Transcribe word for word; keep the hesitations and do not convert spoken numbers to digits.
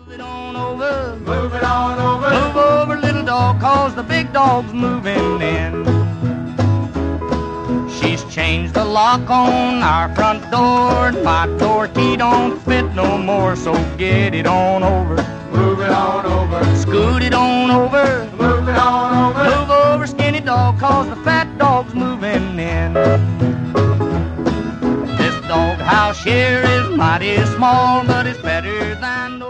Move it on over, Move it on over. move over, little dog, cause the big dog's moving in. She's changed the lock on our front door, and my door key don't fit no more, so get it on over. Move it on over. Scoot it on over, Move it on over. move over, skinny dog, cause the fat dog's moving in. This dog house here is mighty small, but it's better than no